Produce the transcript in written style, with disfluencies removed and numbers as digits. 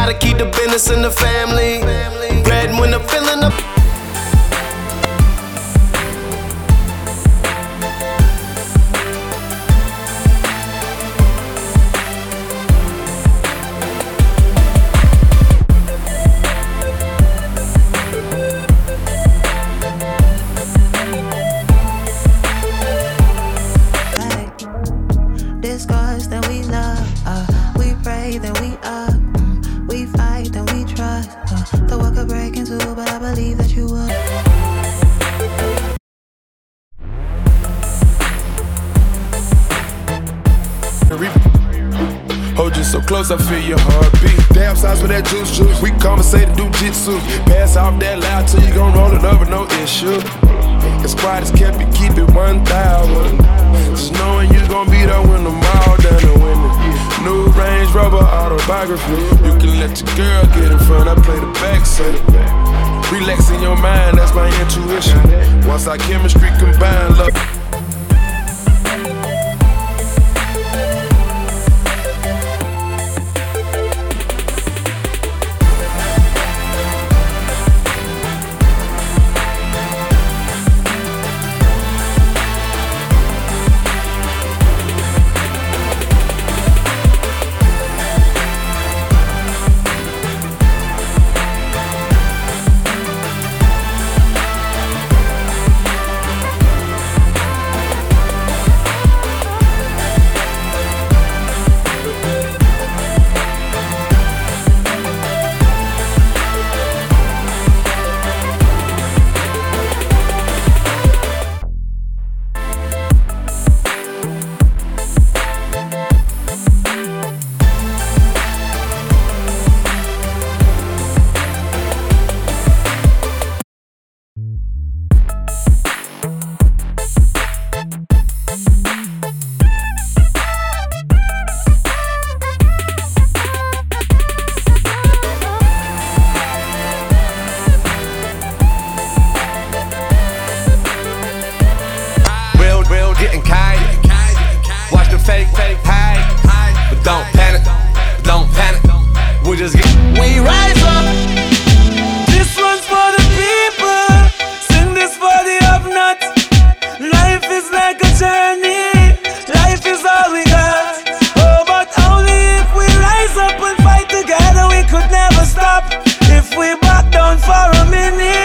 Gotta keep the business in the family. Bread when the feeling up. Discuss, then we love. We pray, then we up. We fight, then we trust. The world could break into, but I believe that you would. Hold you so close, I feel your heartbeat. Damn size for that juice. We conversate and do jitsu. Pass off that loud till you gon' roll it over, no issue. As quiet as kept, you keep it 1,000. Just knowing you gon' be there when I'm all done and winning. New Range Rover autobiography. You can let your girl get in front, I play the back seat. Relax in your mind, that's my intuition. Once our chemistry combine, love.